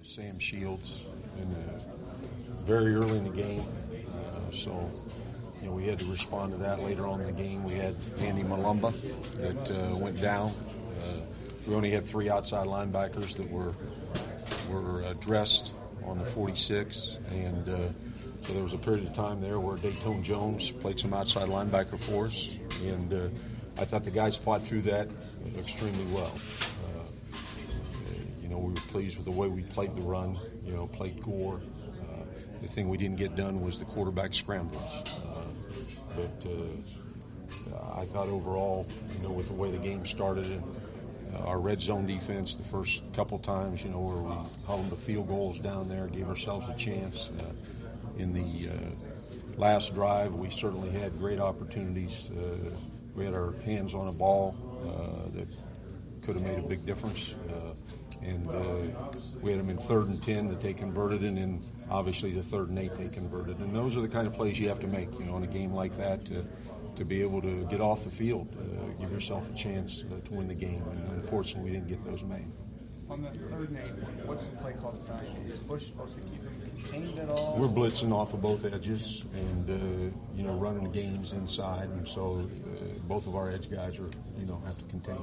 Sam Shields very early in the game. So we had to respond to that later on in the game. We had Andy Malumba that went down. We only had 3 outside linebackers that were dressed on the 46, and so there was a period of time there where Dayton Jones played some outside linebacker for us, and I thought the guys fought through that extremely well. We were pleased with the way we played the run, played Gore. The thing we didn't get done was the quarterback scrambles. But I thought overall, with the way the game started and our red zone defense the first couple times, where we held the field goals down there, gave ourselves a chance. In the last drive, we certainly had great opportunities. We had our hands on a ball that could have made a big difference. And we had them in 3rd and 10 that they converted, and then obviously the 3rd and 8 they converted. And those are the kind of plays you have to make, in a game like that to be able to get off the field, give yourself a chance to win the game. And unfortunately, we didn't get those made. On the 3rd and 8, what's the play call design? Is Bush supposed to keep him contained at all? We're blitzing off of both edges and, running games inside. And so both of our edge guys are, have to contain.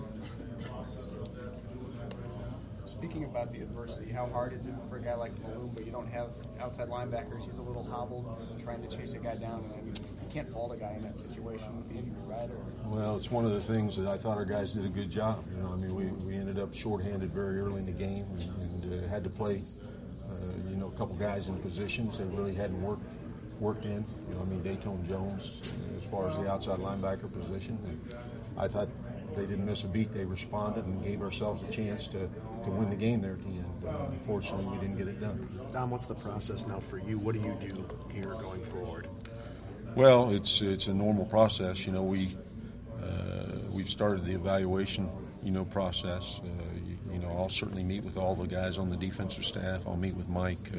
Speaking about the adversity, how hard is it for a guy like Malumba? You don't have outside linebackers. He's a little hobbled trying to chase a guy down. And you can't fault a guy in that situation with the injury, right? Well, it's one of the things that I thought our guys did a good job. We ended up shorthanded very early in the game and had to play, a couple guys in positions that really hadn't worked in. Dayton Jones as far as the outside linebacker position. And I thought they didn't miss a beat. They responded and gave ourselves a chance to win the game there at the end. Unfortunately, we didn't get it done. Dom, what's the process now for you? What do you do here going forward? Well, it's a normal process. We've started the evaluation, process. I'll certainly meet with all the guys on the defensive staff. I'll meet with Mike,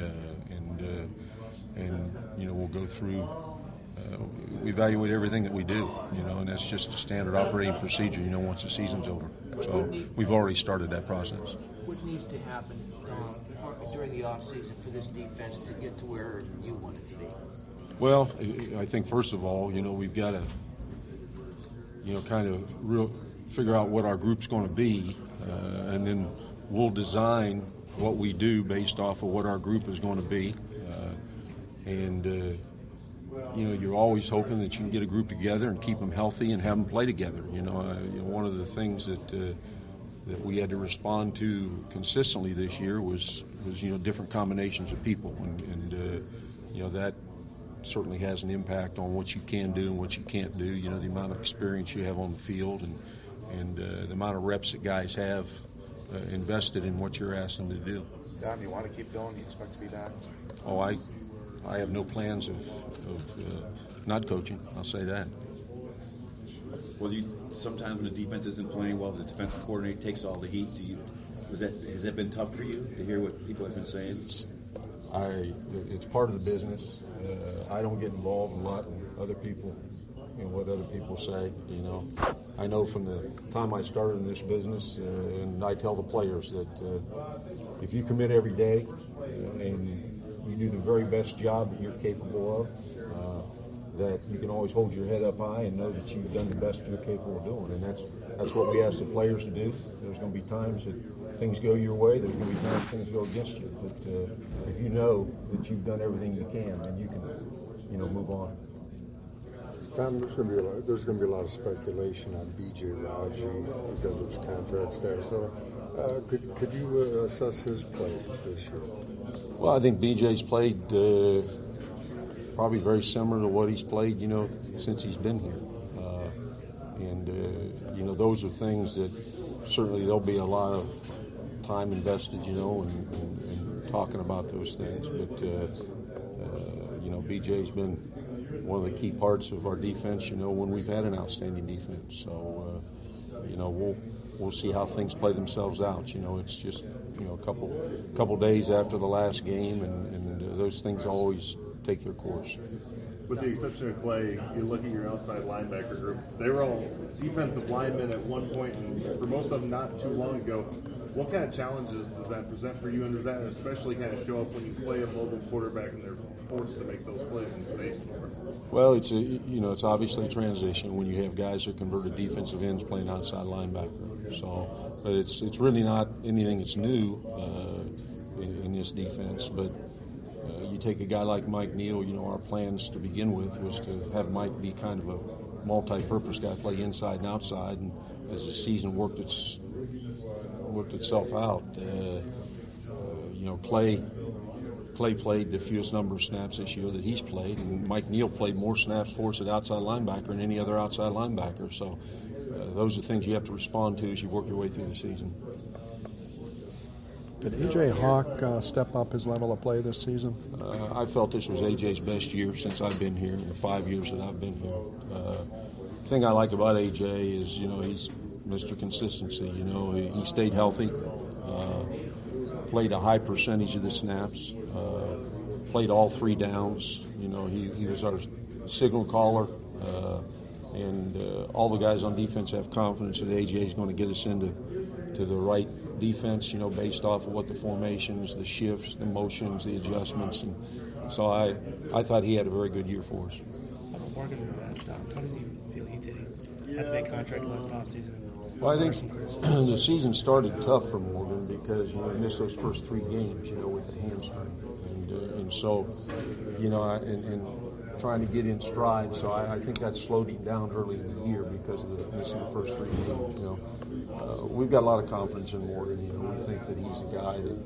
and we'll go through. We evaluate everything that we do, and that's just a standard operating procedure, once the season's over. So we've already started that process. What needs to happen during the offseason for this defense to get to where you want it to be? Well, I think first of all, we've got to, kind of figure out what our group's going to be, and then we'll design what we do based off of what our group is going to be. You're always hoping that you can get a group together and keep them healthy and have them play together. One of the things that we had to respond to consistently this year was different combinations of people, and that certainly has an impact on what you can do and what you can't do. The amount of experience you have on the field and the amount of reps that guys have invested in what you're asking them to do. Don, you want to keep going? You expect to be back? Oh, I have no plans of not coaching. I'll say that. Well, sometimes when the defense isn't playing well, the defensive coordinator takes all the heat. Has that been tough for you to hear what people have been saying? It's part of the business. I don't get involved a lot in other people, what other people say. I know from the time I started in this business, and I tell the players that if you commit every day and you do the very best job that you're capable of, that you can always hold your head up high and know that you've done the best you're capable of doing. And that's what we ask the players to do. There's going to be times that things go your way. There's going to be times things go against you. But if you know that you've done everything you can, then you can, move on. Tom, there's going to be a lot of speculation on B.J. Raji because of his contract status. So, could you assess his play this year? Well, I think B.J.'s played probably very similar to what he's played, since he's been here. Those are things that certainly there'll be a lot of time invested, in talking about those things. But, B.J.'s been one of the key parts of our defense, when we've had an outstanding defense. So, we'll see how things play themselves out. It's just, a couple days after the last game, and those things always take their course. With the exception of Clay, you look at your outside linebacker group. They were all defensive linemen at one point, and for most of them not too long ago. What kind of challenges does that present for you, and does that especially kind of show up when you play a mobile quarterback and they're forced to make those plays in space more? Well, it's obviously a transition when you have guys who are converted defensive ends playing outside linebacker. So, but it's really not anything that's new in this defense. But you take a guy like Mike Neal. Our plans to begin with was to have Mike be kind of a multi-purpose guy, play inside and outside. And as the season worked itself out, Clay played the fewest number of snaps this year that he's played, and Mike Neal played more snaps for us at outside linebacker than any other outside linebacker. So those are things you have to respond to as you work your way through the season. Did A.J. Hawk step up his level of play this season? I felt this was A.J.'s best year since I've been here, in the 5 years that I've been here. The thing I like about A.J. is, he's Mr. Consistency. He stayed healthy, played a high percentage of the snaps, played all 3 downs. He was our signal caller, and all the guys on defense have confidence that A.J. is going to get us into the right defense, based off of what the formations, the shifts, the motions, the adjustments. And so I thought he had a very good year for us. Morgan, how did you feel he did? He had a big contract last offseason. Well, I think the season started tough for Morgan because he missed those first 3 games, with the hamstring, and so, and trying to get in stride. So I think that slowed him down early in the year because of the missing the first 3 games. We've got a lot of confidence in Morgan. We think that he's a guy that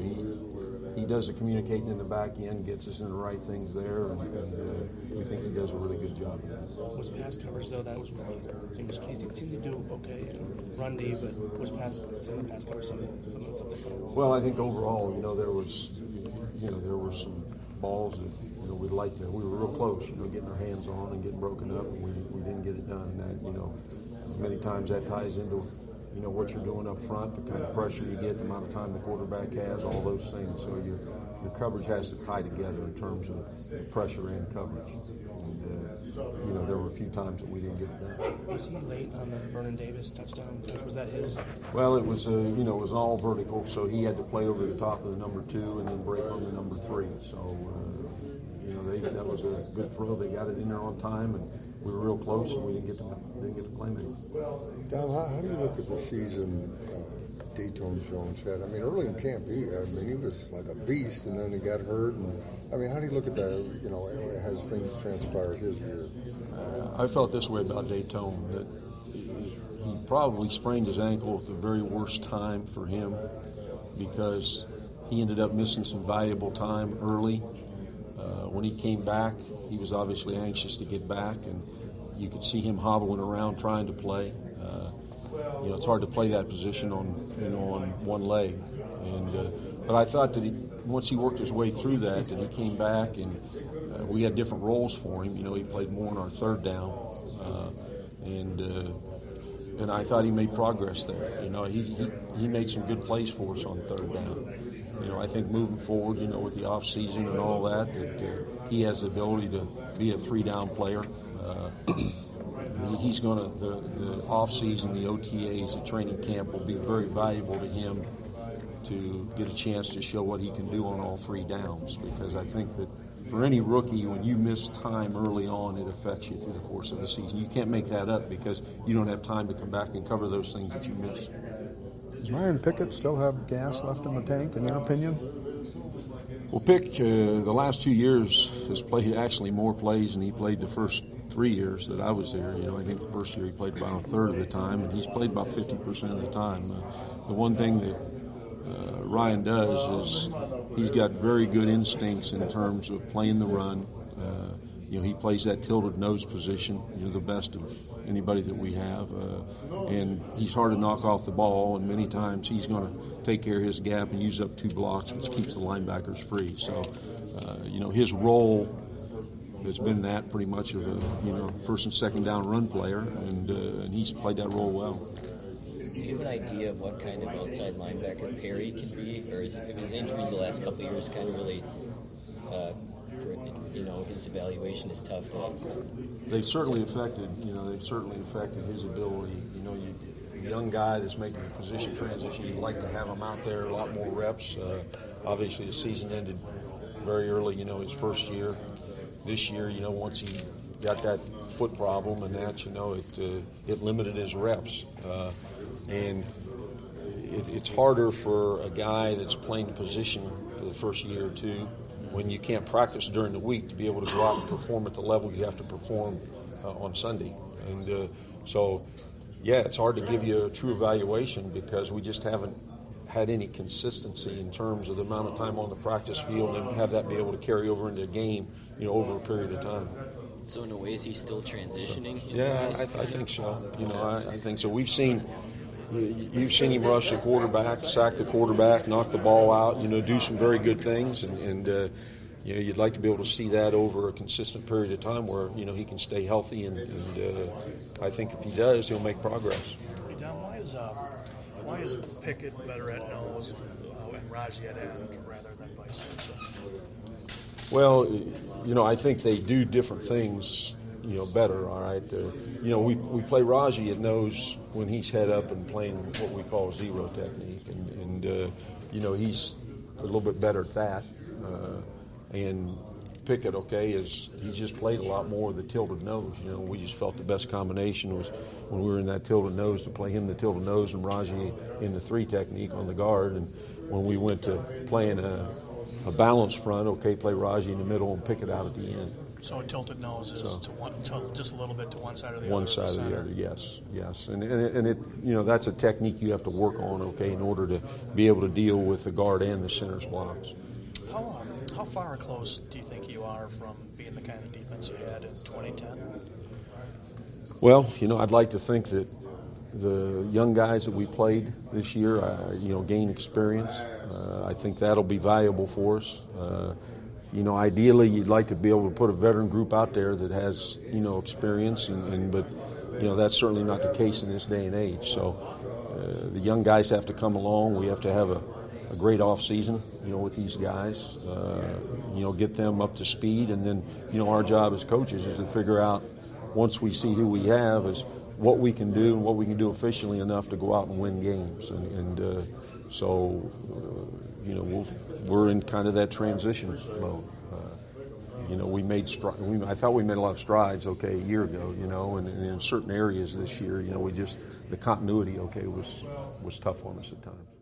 he does the communicating in the back end, gets us in the right things there, and we think he does a really good job. Was pass coverage though? That was really he seemed to do okay. Run D, but was pass coverage something? Well, I think overall, there was some balls that we'd like to. We were real close, getting our hands on and getting broken up, and we didn't get it done. And that, many times that ties into what you're doing up front, the kind of pressure you get, the amount of time the quarterback has, all those things. So your coverage has to tie together in terms of pressure and coverage. And, there were a few times that we didn't get it done. Was he late on the Vernon Davis touchdown? Was that his? Well, it was it was all vertical, so he had to play over the top of the number 2 and then break on the number 3. So, that was a good throw. They got it in there on time, and we were real close, and we didn't get to play it. Don, how do you look at the season Datone Jones had? Early in camp, he was like a beast, and then he got hurt. And how do you look at that? As things transpired his year. I felt this way about Datone, that he probably sprained his ankle at the very worst time for him because he ended up missing some valuable time early. When he came back, he was obviously anxious to get back, and you could see him hobbling around trying to play. It's hard to play that position on one leg, but I thought that once he worked his way through that he came back, and we had different roles for him. He played more on our 3rd down, and I thought he made progress there. He made some good plays for us on 3rd down. I think moving forward, with the off season and all that he has the ability to be a 3-down player. He's going to the off season, the OTAs, the training camp will be very valuable to him to get a chance to show what he can do on all 3 downs. Because I think that for any rookie, when you miss time early on, it affects you through the course of the season. You can't make that up because you don't have time to come back and cover those things that you miss. Does Ryan Pickett still have gas left in the tank, in your opinion? Well, Pick, the last 2 years has played actually more plays than he played the first 3 years that I was there. I think the first year he played about a third of the time, and he's played about 50% of the time. The one thing that Ryan does is he's got very good instincts in terms of playing the run. He plays that tilted nose position, the best of anybody that we have. And he's hard to knock off the ball, and many times he's going to take care of his gap and use up 2 blocks, which keeps the linebackers free. So, his role has been that pretty much of a, first and second down run player, and he's played that role well. Do you have an idea of what kind of outside linebacker Perry can be, or is his injuries the last couple of years kind of really, his evaluation is tough to? They've certainly affected, his ability. a young guy that's making a position transition, you'd like to have him out there a lot more reps. Obviously, the season ended very early, his first year. This year, once he got that foot problem and that, it limited his reps. And it's harder for a guy that's playing the position for the first year or two when you can't practice during the week to be able to go out and perform at the level you have to perform on Sunday. And so, it's hard to give you a true evaluation because we just haven't had any consistency in terms of the amount of time on the practice field and have that be able to carry over into a game, over a period of time. So in a way, is he still transitioning? I think so. I think so. You've seen him rush the quarterback, sack the quarterback, knock the ball out, do some very good things. And you'd like to be able to see that over a consistent period of time where, he can stay healthy. And I think if he does, he'll make progress. Hey, Don, why is Pickett better at nose and Raji at end rather than vice versa? Well, I think they do different things, better, all right? We play Raji at nose when he's head up and playing what we call zero technique. And he's a little bit better at that. And Pickett, he's just played a lot more of the tilted nose. We just felt the best combination was when we were in that tilted nose to play him the tilted nose and Raji in the three technique on the guard. And when we went to playing a balanced front, play Raji in the middle and Pickett out at the end. So a tilted nose is just a little bit to one side or the other. One side or the other, yes. And it, that's a technique you have to work on, in order to be able to deal with the guard and the center's blocks. How far or close do you think you are from being the kind of defense you had in 2010? Well, I'd like to think that the young guys that we played this year, gain experience. I think that'll be valuable for us. Ideally, you'd like to be able to put a veteran group out there that has, experience, but that's certainly not the case in this day and age. So the young guys have to come along. We have to have a great off season, with these guys. Get them up to speed, and then, our job as coaches is to figure out, once we see who we have, is what we can do and what we can do efficiently enough to go out and win games. So we're in kind of that transition mode. I thought we made a lot of strides, a year ago, and in certain areas this year, the continuity, was tough on us at times.